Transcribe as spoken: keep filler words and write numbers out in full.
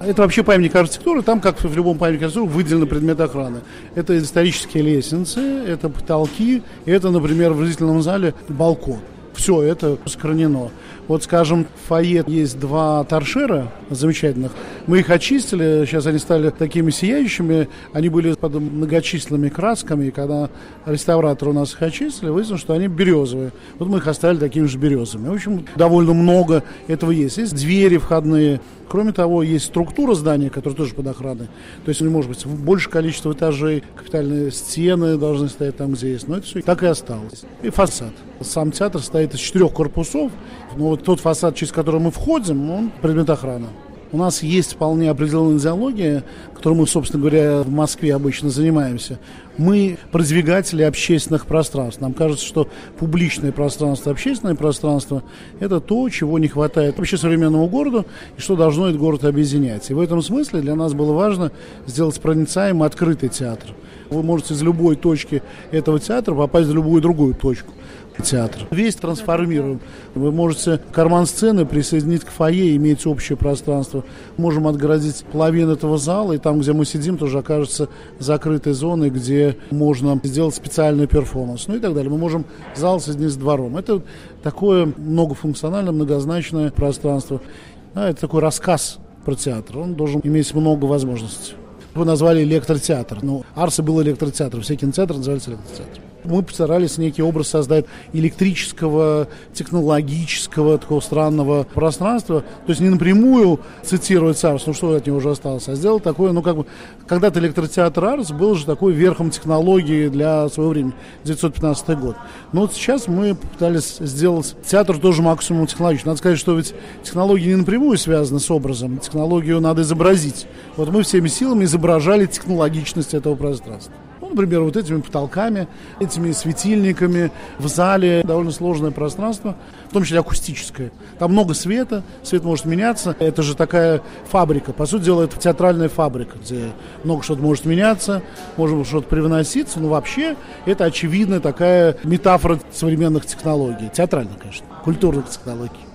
Это вообще памятник архитектуры, там, как в любом памятнике архитектуры, выделены предметы охраны. Это исторические лестницы, это потолки, это, например, в зрительном зале балкон. Все это сохранено. Вот, скажем, в фойе есть два торшера замечательных. Мы их очистили, сейчас они стали такими сияющими. Они были под многочисленными красками. И когда реставраторы у нас их очистили, выяснилось, что они березовые. Вот мы их оставили такими же березовыми. В общем, довольно много этого есть. Есть двери входные. Кроме того, есть структура здания, которая тоже под охраной. То есть, может быть, больше количество этажей, капитальные стены должны стоять там, где есть. Но это все так и осталось. И фасад. Сам театр стоит из четырех корпусов. Но вот тот фасад, через который мы входим, он предмет охраны. У нас есть вполне определенная идеология, которой мы, собственно говоря, в Москве обычно занимаемся. Мы продвигатели общественных пространств. Нам кажется, что публичное пространство, общественное пространство – это то, чего не хватает вообще современному городу, и что должно этот город объединять. И в этом смысле для нас было важно сделать проницаемый, открытый театр. Вы можете из любой точки этого театра попасть в любую другую точку театра. Весь трансформируем. Вы можете карман сцены присоединить к фойе, иметь общее пространство. Можем отгородить половину этого зала, и там, где мы сидим, тоже окажется закрытой зоной, где можно сделать специальный перформанс, ну и так далее. Мы можем зал соединить с двором. Это такое многофункциональное, многозначное пространство. Да, это такой рассказ про театр. Он должен иметь много возможностей. Вы назвали электротеатр. Ну, Арса был электротеатром. Все кинотеатры назывались электротеатром. Мы постарались некий образ создать электрического, технологического, такого странного пространства. То есть не напрямую цитировать Арс, ну что от него уже осталось, а сделать такое, ну как бы, когда-то электротеатр Арс был же такой верхом технологии для своего времени, девятьсот пятнадцатый год. Но вот сейчас мы пытались сделать театр тоже максимум технологичный. Надо сказать, что ведь технологии не напрямую связаны с образом, технологию надо изобразить. Вот мы всеми силами изображали технологичность этого пространства. Например, вот этими потолками, этими светильниками. В зале довольно сложное пространство, в том числе акустическое. Там много света, свет может меняться. Это же такая фабрика. По сути дела, это театральная фабрика, где много что-то может меняться, может что-то привноситься. Но вообще это очевидно такая метафора современных технологий. Театральная, конечно, культурных технологий.